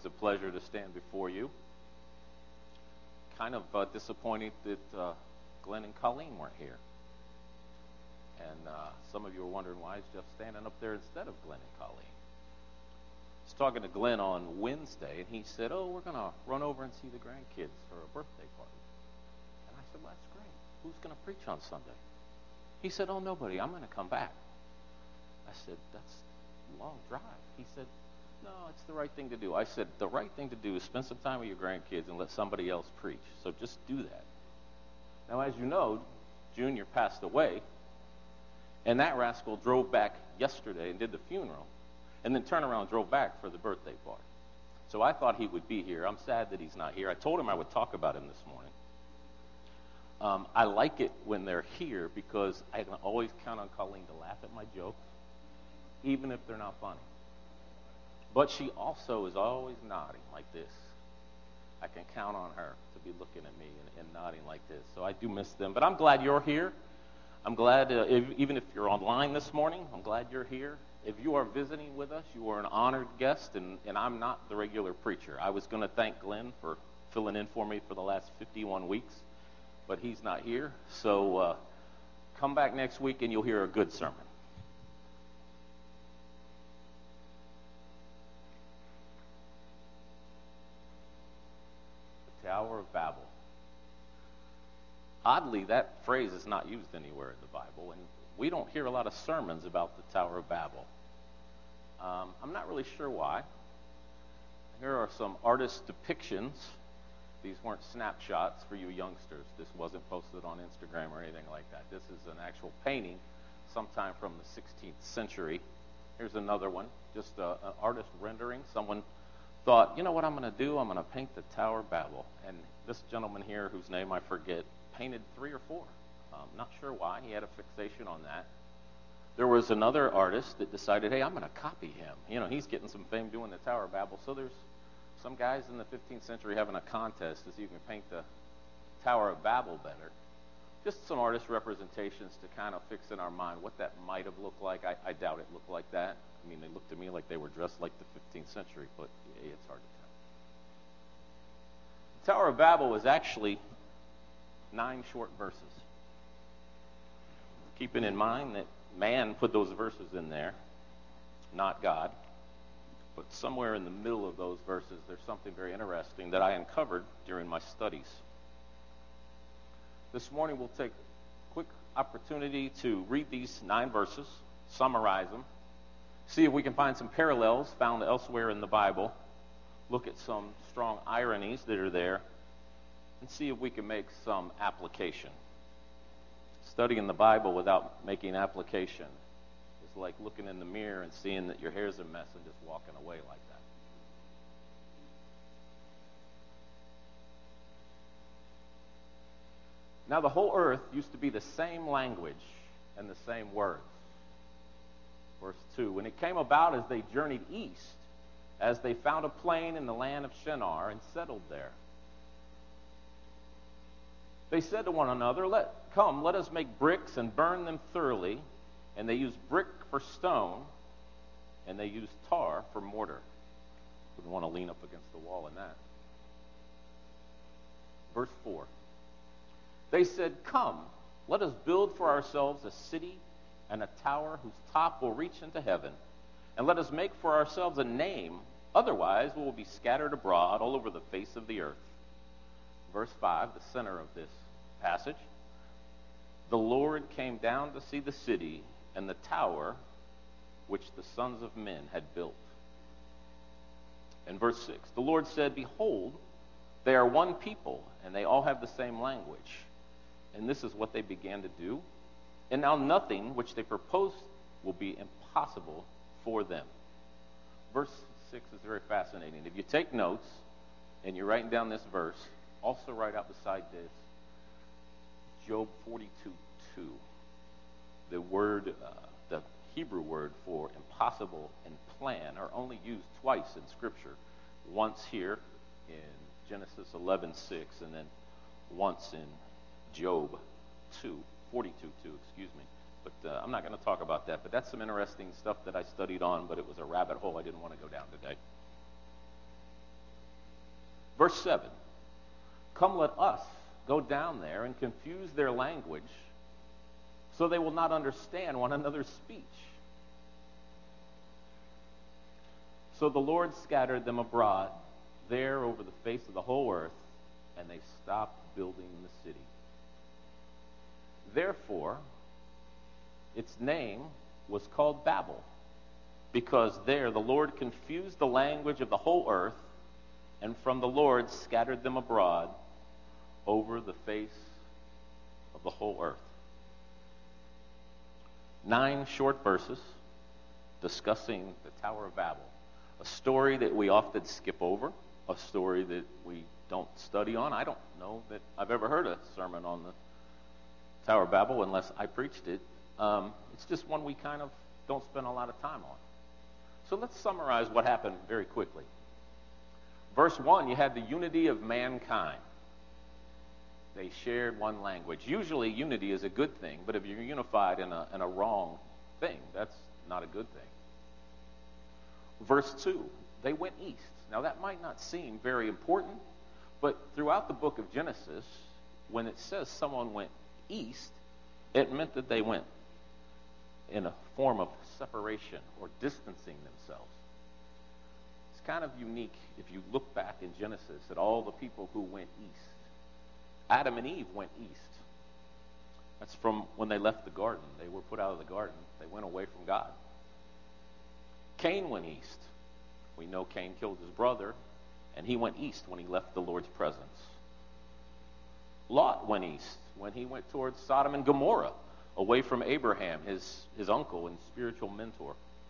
a pleasure to stand before you. Kind of disappointed that Glenn and Colleen weren't here. And some of you are wondering, why is Jeff standing up there instead of Glenn and Colleen? I was talking to Glenn on Wednesday, and he said, we're going to run over and see the grandkids for a birthday party. And I said, well, that's great. Who's going to preach on Sunday? He said, nobody. I'm going to come back. I said, that's a long drive. He said, no, it's the right thing to do. I said, the right thing to do is spend some time with your grandkids and let somebody else preach. So just do that. Now, as you know, Junior passed away, and that rascal drove back yesterday and did the funeral, and then turned around and drove back for the birthday party. So I thought he would be here. I'm sad that he's not here. I told him I would talk about him this morning. I like it when they're here because I can always count on Colleen to laugh at my jokes, even if they're not funny. But she also is always nodding like this. I can count on her to be looking at me and nodding like this. So I do miss them. But I'm glad you're here. I'm glad, even if you're online this morning, I'm glad you're here. If you are visiting with us, you are an honored guest, and I'm not the regular preacher. I was going to thank Glenn for filling in for me for the last 51 weeks, but he's not here. So come back next week and you'll hear a good sermon. The Tower of Babel. Oddly, that phrase is not used anywhere in the Bible, and we don't hear a lot of sermons about the Tower of Babel. I'm not really sure why. Here are some artist depictions. These weren't snapshots for you youngsters. This wasn't posted on Instagram or anything like that. This is an actual painting sometime from the 16th century. Here's another one, just an artist rendering. Someone thought, you know what I'm going to do? I'm going to paint the Tower of Babel. And this gentleman here, whose name I forget, painted 3 or 4. Not sure why. He had a fixation on that. There was another artist that decided, hey, I'm going to copy him. You know, he's getting some fame doing the Tower of Babel. So there's some guys in the 15th century having a contest to see who can paint the Tower of Babel better. Just some artist representations to kind of fix in our mind what that might have looked like. I doubt it looked like that. I mean, they looked to me like they were dressed like the 15th century, but it's hard to tell. The Tower of Babel was actually 9 short verses. Keeping in mind that man put those verses in there, not God. But somewhere in the middle of those verses, there's something very interesting that I uncovered during my studies. This morning, we'll take a quick opportunity to read these 9 verses, summarize them, see if we can find some parallels found elsewhere in the Bible, look at some strong ironies that are there, and see if we can make some application. Studying the Bible without making application is like looking in the mirror and seeing that your hair's a mess and just walking away like that. Now the whole earth used to be the same language and the same words. Verse 2, when it came about as they journeyed east, as they found a plain in the land of Shinar and settled there, they said to one another, Come, let us make bricks and burn them thoroughly. And they used brick for stone, and they used tar for mortar. Wouldn't want to lean up against the wall in that. Verse 4. They said, Come, let us build for ourselves a city and a tower whose top will reach into heaven. And let us make for ourselves a name, otherwise we will be scattered abroad all over the face of the earth. Verse 5, the center of this passage. The Lord came down to see the city and the tower which the sons of men had built. And verse 6, the Lord said, Behold, they are one people, and they all have the same language. And this is what they began to do. And now nothing which they propose will be impossible for them. Verse 6 is very fascinating. If you take notes and you're writing down this verse, also write out beside this Job 42:2. The word, the Hebrew word for impossible and plan are only used twice in Scripture. Once here in Genesis 11:6, and then once in Job 42:2, excuse me. But I'm not going to talk about that. But that's some interesting stuff that I studied on, but it was a rabbit hole I didn't want to go down today. Verse 7, come let us go down there and confuse their language so they will not understand one another's speech. So the Lord scattered them abroad there over the face of the whole earth, and they stopped building the city. Therefore, its name was called Babel, because there the Lord confused the language of the whole earth, and from the Lord scattered them abroad over the face of the whole earth. 9 short verses discussing the Tower of Babel, a story that we often skip over, a story that we don't study on. I don't know that I've ever heard a sermon on the Tower of Babel unless I preached it. It's just one we kind of don't spend a lot of time on. So let's summarize what happened very quickly. Verse 1, you had the unity of mankind. They shared one language. Usually unity is a good thing, but if you're unified in a wrong thing, that's not a good thing. Verse 2, they went east. Now that might not seem very important, but throughout the book of Genesis, when it says someone went east, it meant that they went in a form of separation or distancing themselves. It's kind of unique if you look back in Genesis at all the people who went east. Adam and Eve went east. That's from when they left the garden. They were put out of the garden. They went away from God. Cain went east. We know Cain killed his brother, and he went east when he left the Lord's presence. Lot went east when he went towards Sodom and Gomorrah, away from Abraham, his uncle and spiritual mentor.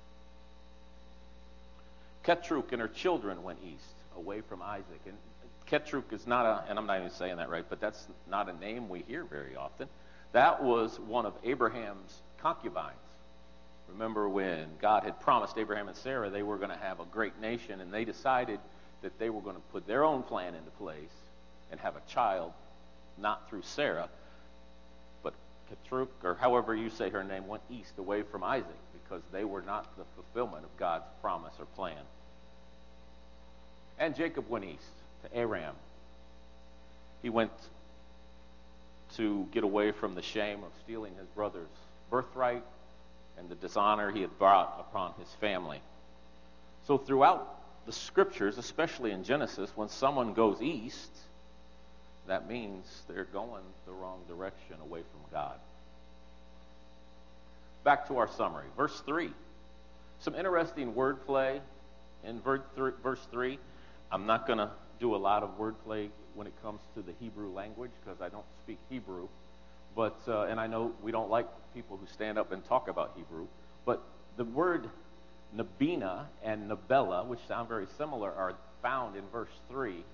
Keturah and her children went east, away from Isaac. And Keturah is not and I'm not even saying that right, but that's not a name we hear very often. That was one of Abraham's concubines. Remember when God had promised Abraham and Sarah they were going to have a great nation, and they decided that they were going to put their own plan into place and have a child, not through Sarah, but Keturah, or however you say her name, went east away from Isaac because they were not the fulfillment of God's promise or plan. And Jacob went east to Aram. He went to get away from the shame of stealing his brother's birthright and the dishonor he had brought upon his family. So throughout the scriptures, especially in Genesis, when someone goes east, that means they're going the wrong direction away from God. Back to our summary. Verse 3. Some interesting wordplay in verse 3. I'm not going to do a lot of wordplay when it comes to the Hebrew language because I don't speak Hebrew. But and I know we don't like people who stand up and talk about Hebrew. But the word Nabina and Nabella, which sound very similar, are found in verse 3. And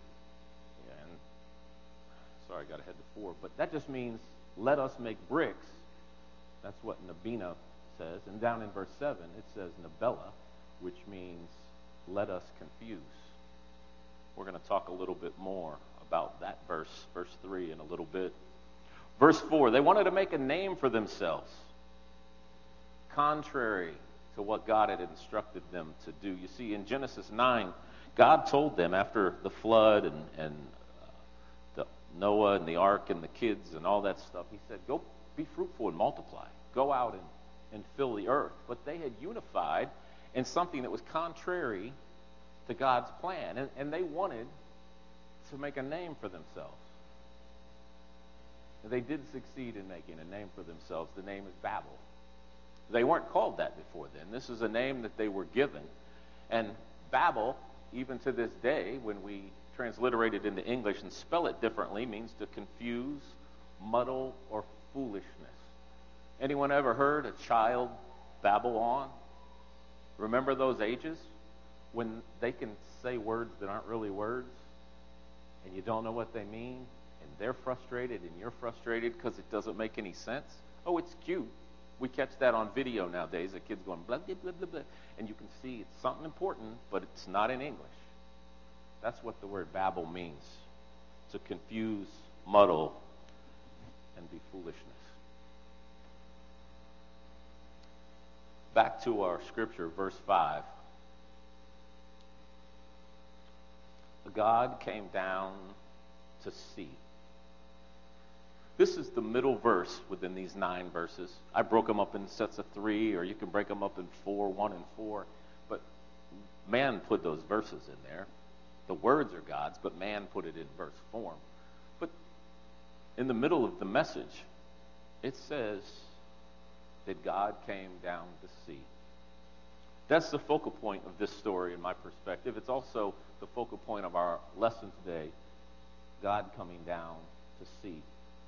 sorry, I got ahead to 4. But that just means, let us make bricks. That's what Nabina says. And down in verse 7, it says Nabella, which means, let us confuse. We're going to talk a little bit more about that verse 3, in a little bit. Verse 4, they wanted to make a name for themselves, contrary to what God had instructed them to do. You see, in Genesis 9, God told them after the flood and the Noah and the ark and the kids and all that stuff, he said, go be fruitful and multiply. Go out and fill the earth. But they had unified in something that was contrary to God's plan. And they wanted to make a name for themselves. And they did succeed in making a name for themselves. The name is Babel. They weren't called that before then. This is a name that they were given. And Babel, even to this day, when we transliterate it into English and spell it differently, means to confuse, muddle, or foolishness. Anyone ever heard a child babble on? Remember those ages when they can say words that aren't really words and you don't know what they mean, and they're frustrated and you're frustrated because it doesn't make any sense? Oh, it's cute. We catch that on video nowadays. The kids going blah, blah, blah, blah, blah, and you can see it's something important, but it's not in English. That's what the word babble means, to confuse, muddle, and be foolishness. Back to our scripture, verse 5. God came down to see. This is the middle verse within these 9 verses. I broke them up in sets of 3, or you can break them up in 4, 1 and 4. But man put those verses in there. The words are God's, but man put it in verse form. But in the middle of the message, it says that God came down to see. That's the focal point of this story in my perspective. It's also the focal point of our lesson today, God coming down to see.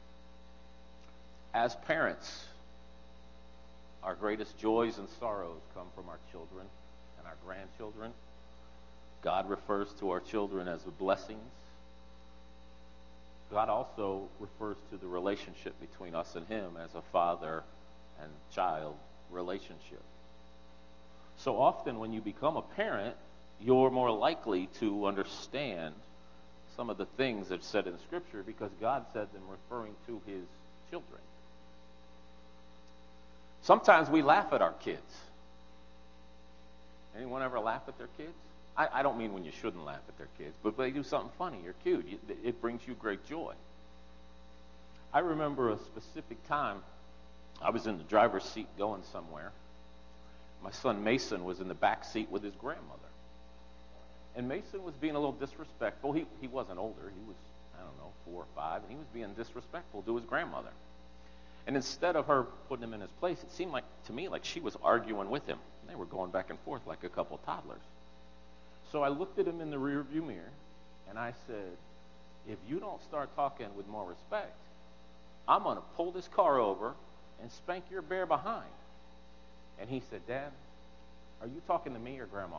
As parents, our greatest joys and sorrows come from our children and our grandchildren. God refers to our children as blessings. God also refers to the relationship between us and Him as a father and child relationship. So often when you become a parent, you're more likely to understand some of the things that are said in Scripture because God said them referring to His children. Sometimes we laugh at our kids. Anyone ever laugh at their kids? I don't mean when you shouldn't laugh at their kids, but they do something funny or cute. It brings you great joy. I remember a specific time I was in the driver's seat going somewhere. My son Mason was in the back seat with his grandmother. And Mason was being a little disrespectful. He wasn't older. He was, 4 or 5, and he was being disrespectful to his grandmother. And instead of her putting him in his place, it seemed to me like she was arguing with him. They were going back and forth like a couple of toddlers. So I looked at him in the rearview mirror, and I said, if you don't start talking with more respect, I'm going to pull this car over and spank your bare behind. And he said, Dad, are you talking to me or Grandma?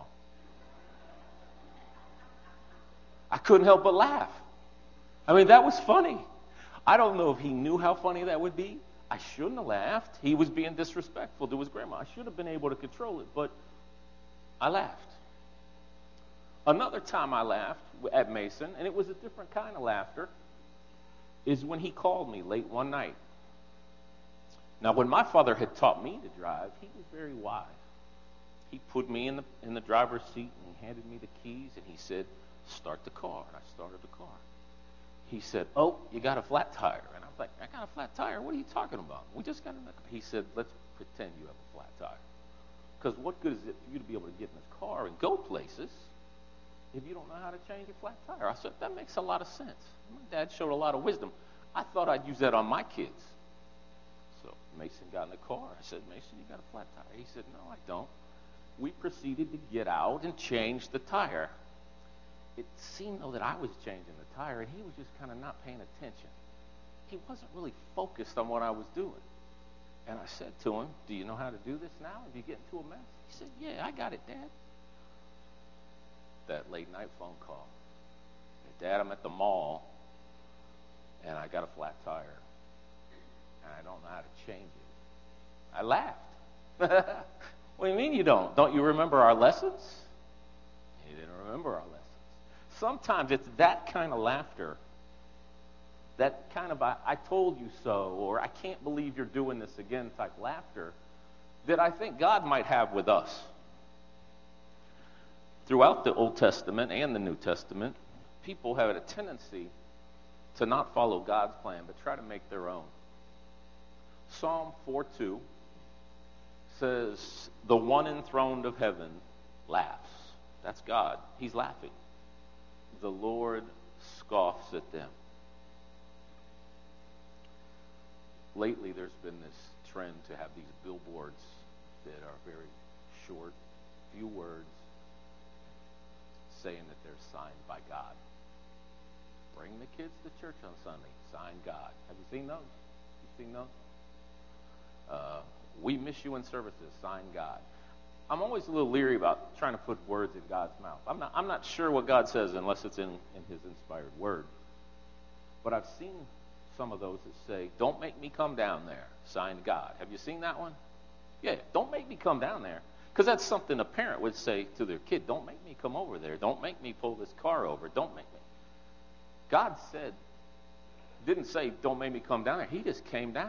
I couldn't help but laugh. I mean, that was funny. I don't know if he knew how funny that would be. I shouldn't have laughed. He was being disrespectful to his grandma. I should have been able to control it, but I laughed. Another time I laughed at Mason, and it was a different kind of laughter, is when he called me late one night. Now, when my father had taught me to drive, he was very wise. He put me in the driver's seat, and he handed me the keys, and he said, start the car. And I started the car. He said, oh, you got a flat tire. And I was like, I got a flat tire? What are you talking about? We just got in the car. He said, let's pretend you have a flat tire. Because what good is it for you to be able to get in this car and go places if you don't know how to change a flat tire? I said, that makes a lot of sense. My dad showed a lot of wisdom. I thought I'd use that on my kids. So Mason got in the car. I said, Mason, you got a flat tire? He said, no, I don't. We proceeded to get out and change the tire. It seemed, though, that I was changing the tire, and he was just kind of not paying attention. He wasn't really focused on what I was doing. And I said to him, do you know how to do this now? If you get into a mess? He said, yeah, I got it, Dad. That late night phone call. Dad, I'm at the mall, and I got a flat tire, and I don't know how to change it. I laughed. What do you mean you don't? Don't you remember our lessons? He didn't remember our lessons. Sometimes it's that kind of laughter, that kind of I told you so, or I can't believe you're doing this again type laughter, that I think God might have with us. Throughout the Old Testament and the New Testament, people have a tendency to not follow God's plan, but try to make their own. Psalm 4:2 says, the one enthroned of heaven laughs. That's God. He's laughing. The Lord scoffs at them. Lately, there's been this trend to have these billboards that are very short, few words, saying that they're signed by God. Bring the kids to church on Sunday. Sign God. Have you seen those? You seen those? We miss you in services. Sign God. I'm always a little leery about trying to put words in God's mouth. I'm not sure what God says unless it's in His inspired word. But I've seen some of those that say, don't make me come down there. Signed God. Have you seen that one? Yeah, don't make me come down there. Because that's something a parent would say to their kid. Don't make me come over there. Don't make me pull this car over. Don't make me. God didn't say, don't make me come down there. He just came down.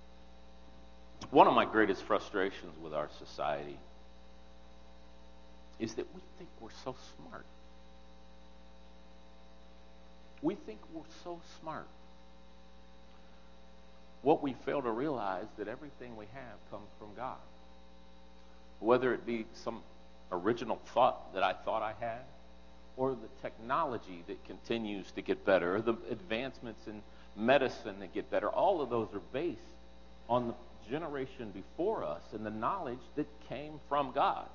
One of my greatest frustrations with our society is that we think we're so smart. We think we're so smart. What we fail to realize that everything we have comes from God. Whether it be some original thought that I thought I had, or the technology that continues to get better, or the advancements in medicine that get better, all of those are based on the generation before us and the knowledge that came from God.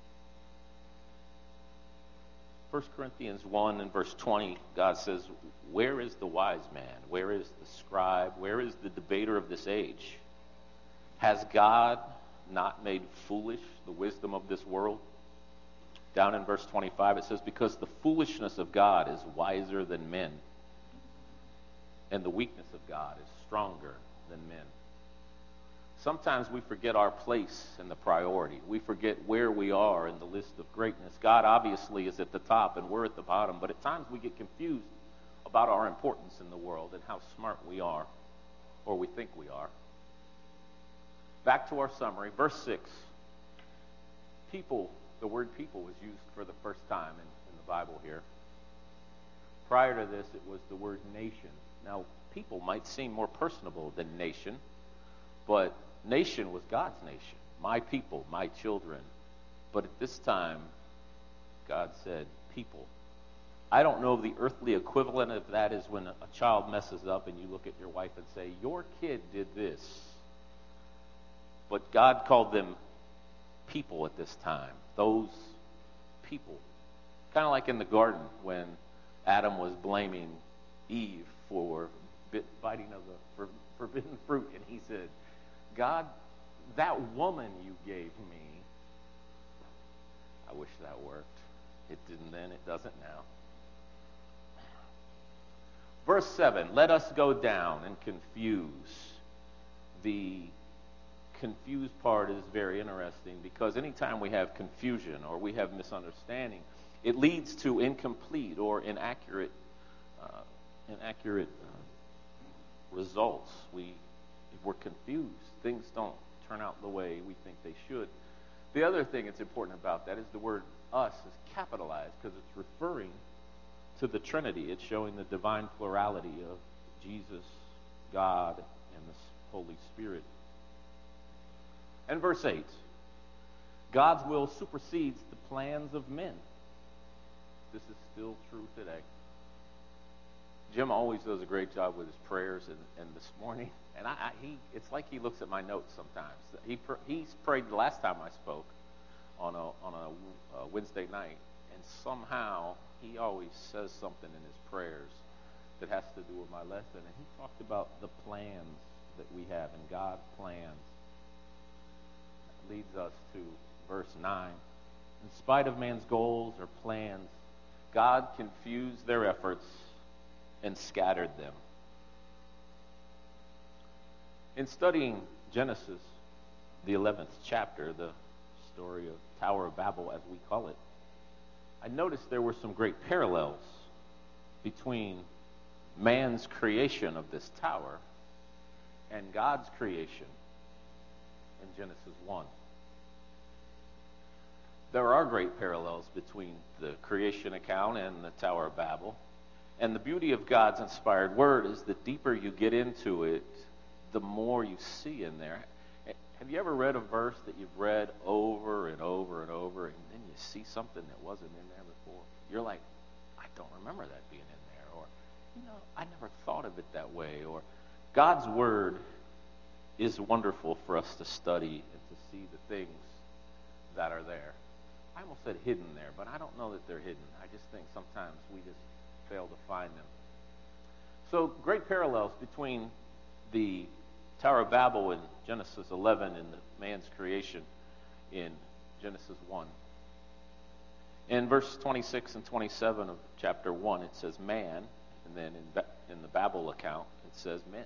1 Corinthians 1 and verse 20, God says, "Where is the wise man? Where is the scribe? Where is the debater of this age? Has God not made foolish the wisdom of this world?" Down in verse 25, it says, "Because the foolishness of God is wiser than men, and the weakness of God is stronger than men." Sometimes we forget our place and the priority. We forget where we are in the list of greatness. God obviously is at the top and we're at the bottom, but at times we get confused about our importance in the world and how smart we are, or we think we are. Back to our summary, verse 6. People, the word people was used for the first time in the Bible here. Prior to this, it was the word nation. Now, people might seem more personable than nation, but nation was God's nation. My people, my children. But at this time, God said people. I don't know if the earthly equivalent of that is when a child messes up and you look at your wife and say, "Your kid did this." But God called them people at this time. Those people. Kind of like in the garden when Adam was blaming Eve for biting of the forbidden fruit. And he said, "God, that woman you gave me," I wish that worked. It didn't then, it doesn't now. Verse 7, "Let us go down and confuse." The confused part is very interesting because anytime we have confusion or we have misunderstanding, it leads to incomplete or inaccurate results. If we're confused, things don't turn out the way we think they should. The other thing that's important about that is the word "us" is capitalized because it's referring to the Trinity. It's showing the divine plurality of Jesus, God, and the Holy Spirit. And verse 8, "God's will supersedes the plans of men." This is still true today. Jim always does a great job with his prayers, and this morning, and it's like he looks at my notes sometimes. He's prayed the last time I spoke on a Wednesday night, and somehow he always says something in his prayers that has to do with my lesson, and he talked about the plans that we have, and God's plans. That leads us to verse 9. "In spite of man's goals or plans, God confused their efforts and scattered them." In studying Genesis, the 11th chapter, the story of Tower of Babel as we call it, I noticed there were some great parallels between man's creation of this tower and God's creation in Genesis 1. There are great parallels between the creation account and the Tower of Babel. And the beauty of God's inspired word is the deeper you get into it, the more you see in there. Have you ever read a verse that you've read over and over and over, and then you see something that wasn't in there before? You're like, "I don't remember that being in there," or, "I never thought of it that way," or God's word is wonderful for us to study and to see the things that are there. I almost said hidden there, but I don't know that they're hidden. I just think sometimes we just fail to find them. So great parallels between the Tower of Babel in Genesis 11 and the man's creation in Genesis 1. In verse 26 and 27 of chapter 1, it says man, and then in the Babel account, it says men.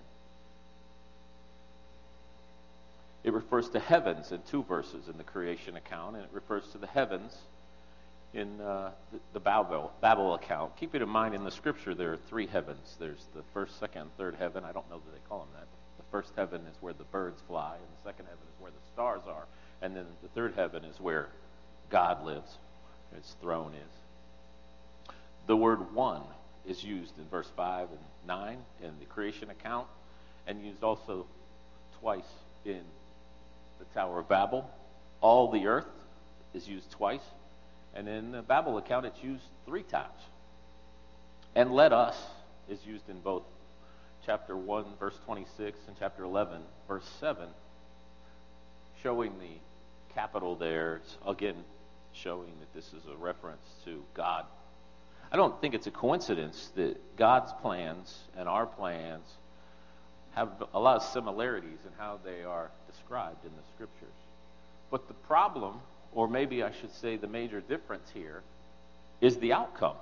It refers to heavens in 2 verses in the creation account, and it refers to the heavens in the Babel account. Keep it in mind, in the scripture there are 3 heavens. There's the first, second, and third heaven. I don't know that they call them that. The first heaven is where the birds fly, and the second heaven is where the stars are, and then the third heaven is where God lives. His throne is. The word one is used in verse 5 and 9 in the creation account, and used also twice in the Tower of Babel. All the earth is used twice, and in the Babel account it's used 3 times. And let us is used in both chapter 1, verse 26, and chapter 11, verse 7, showing the capital there, again, showing that this is a reference to God. I don't think it's a coincidence that God's plans and our plans have a lot of similarities in how they are described in the Scriptures. But the problem, or maybe I should say the major difference here, is the outcome.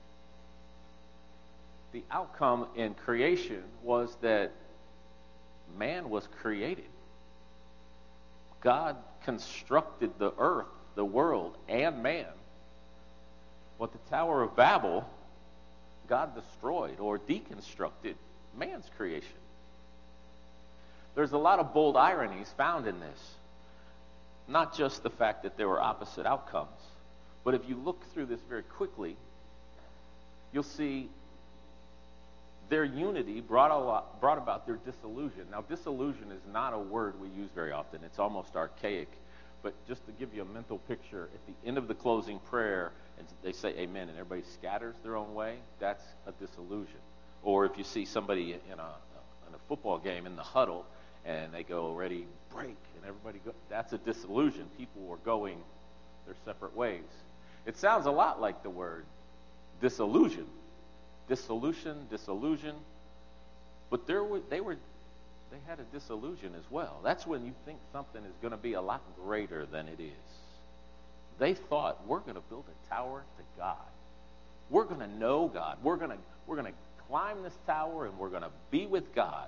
The outcome in creation was that man was created. God constructed the earth, the world, and man. But the Tower of Babel, God destroyed or deconstructed man's creation. There's a lot of bold ironies found in this. Not just the fact that there were opposite outcomes, but if you look through this very quickly, you'll see their unity brought about their disillusion. Now, disillusion is not a word we use very often. It's almost archaic. But just to give you a mental picture, at the end of the closing prayer, and they say amen, and everybody scatters their own way, that's a disillusion. Or if you see somebody in a football game in the huddle, and they go, ready, break, and everybody go, that's a disillusion. People were going their separate ways. It sounds a lot like the word disillusion. Disillusion. But they had a disillusion as well. That's when you think something is going to be a lot greater than it is. They thought, we're going to build a tower to God. We're going to know God. We're going to climb this tower and we're going to be with God.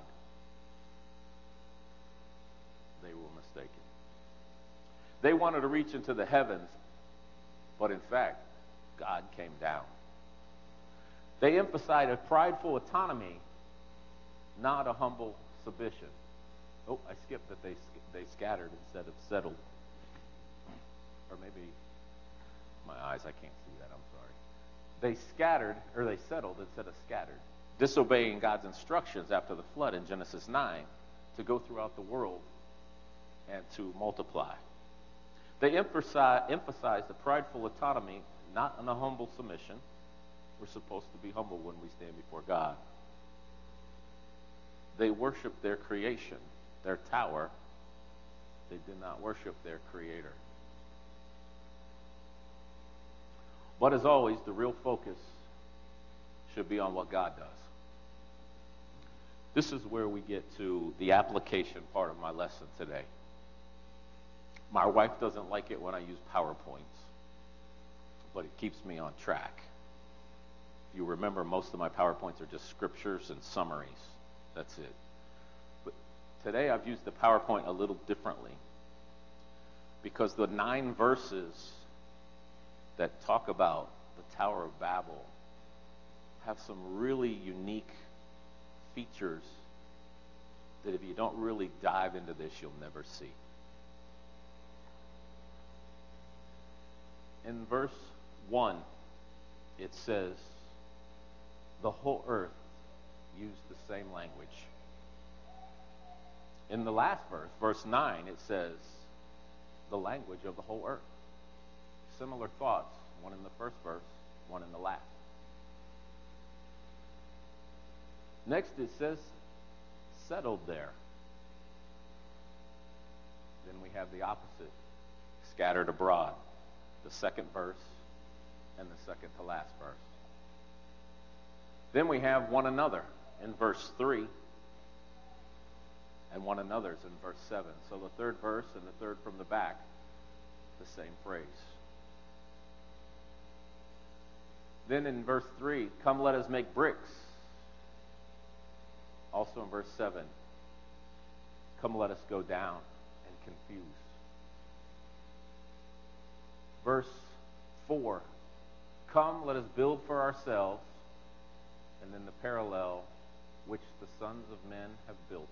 They were mistaken. They wanted to reach into the heavens, but in fact, God came down. They emphasized a prideful autonomy, not a humble submission. Oh, I skipped that they scattered instead of settled. Or maybe my eyes, I can't see that, I'm sorry. They settled instead of scattered, disobeying God's instructions after the flood in Genesis 9 to go throughout the world and to multiply. They emphasized the prideful autonomy, not a humble submission. We're supposed to be humble when we stand before God. They worshiped their creation, their tower. They did not worship their Creator. But as always, the real focus should be on what God does. This is where we get to the application part of my lesson today. My wife doesn't like it when I use PowerPoints, but it keeps me on track. If you remember, most of my PowerPoints are just scriptures and summaries. That's it. But today I've used the PowerPoint a little differently because the 9 verses that talk about the Tower of Babel have some really unique features that if you don't really dive into this, you'll never see. In verse 1, it says, the whole earth used the same language. In the last verse, verse 9, it says, the language of the whole earth. Similar thoughts, one in the first verse, one in the last. Next, it says, settled there. Then we have the opposite, scattered abroad. The second verse and the second to last verse. Then we have one another in verse 3 and one another's in verse 7. So the third verse and the third from the back, the same phrase. Then in verse 3, come let us make bricks. Also in verse 7, come let us go down and confuse. Verse 4, come let us build for ourselves. And then the parallel, which the sons of men have built.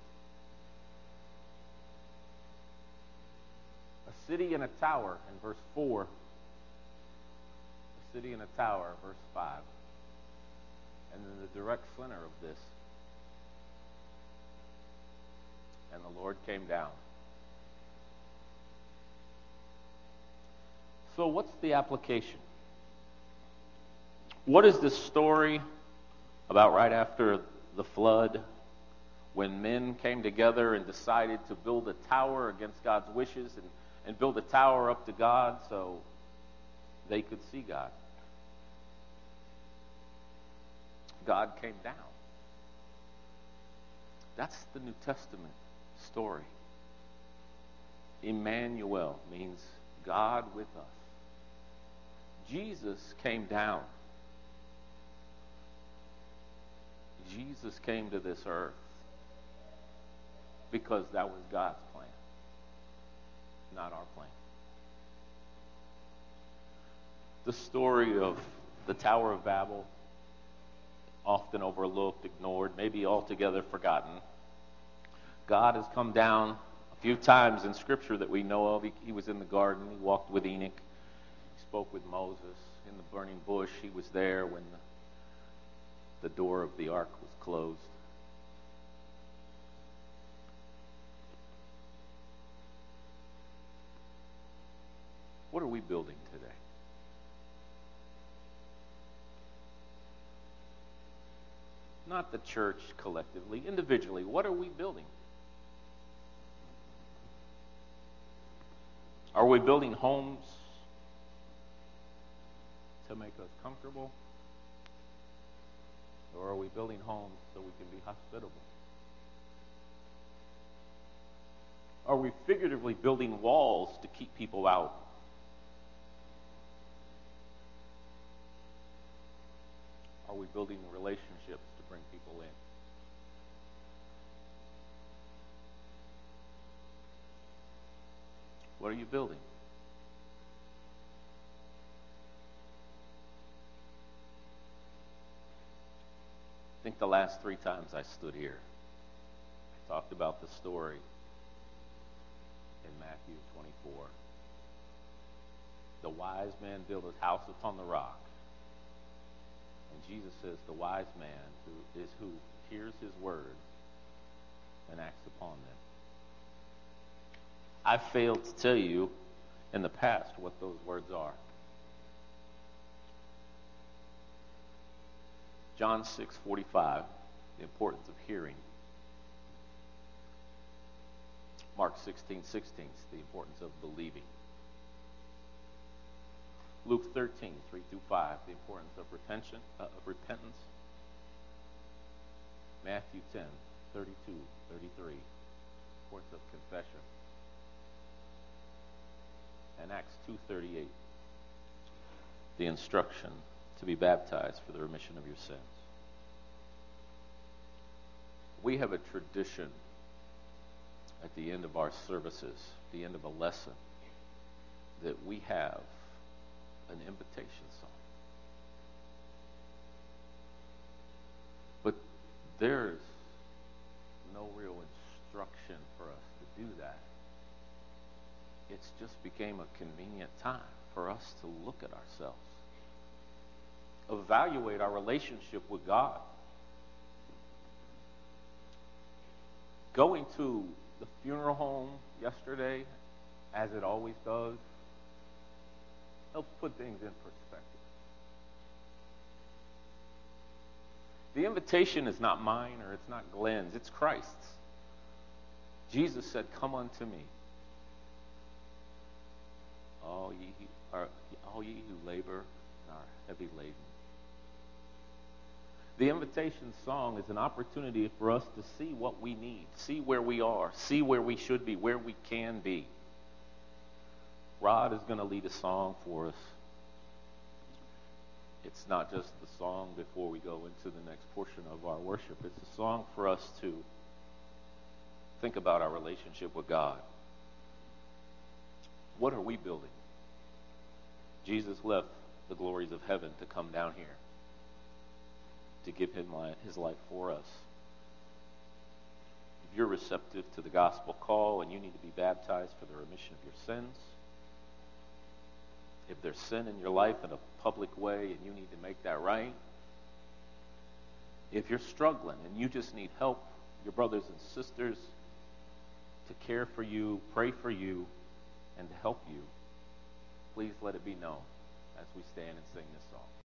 A city and a tower in verse 4 city in a tower, verse 5. And in the direct center of this, and the Lord came down. So what's the application? What is this story about right after the flood, when men came together and decided to build a tower against God's wishes and build a tower up to God so they could see God? God came down. That's the New Testament story. Emmanuel means God with us. Jesus came down. Jesus came to this earth because that was God's plan, not our plan. The story of the Tower of Babel, often overlooked, ignored, maybe altogether forgotten. God has come down a few times in Scripture that we know of. He was in the garden. He walked with Enoch. He spoke with Moses in the burning bush. He was there when the door of the ark was closed. What are we building today? Not the church collectively, individually. What are we building? Are we building homes to make us comfortable? Or are we building homes so we can be hospitable? Are we figuratively building walls to keep people out? Are we building relationships to bring people in? What are you building? I think the last 3 times I stood here, I talked about the story in Matthew 24. The wise man built his house upon the rock. And Jesus says the wise man who hears his word and acts upon them. I've failed to tell you in the past what those words are. John 6:45, the importance of hearing. Mark 16:16, the importance of believing. Luke 13:3-5, the importance of repentance. Matthew 10:32-33, importance of confession. And Acts 2:38, the instruction to be baptized for the remission of your sins. We have a tradition at the end of our services, the end of a lesson, that we have an invitation song. But there's no real instruction for us to do that. It's just became a convenient time for us to look at ourselves, evaluate our relationship with God. Going to the funeral home yesterday, as it always does, helps put things in perspective. The invitation is not mine or it's not Glenn's, it's Christ's. Jesus said, "Come unto me, all ye who labor and are heavy laden." The invitation song is an opportunity for us to see what we need, see where we are, see where we should be, where we can be. Rod is going to lead a song for us. It's not just the song before we go into the next portion of our worship. It's a song for us to think about our relationship with God. What are we building? Jesus left the glories of heaven to come down here, to give his life for us. If you're receptive to the gospel call and you need to be baptized for the remission of your sins, If there's sin in your life in a public way and you need to make that right, if you're struggling and you just need help, your brothers and sisters to care for you, pray for you, and to help you, please let it be known as we stand and sing this song.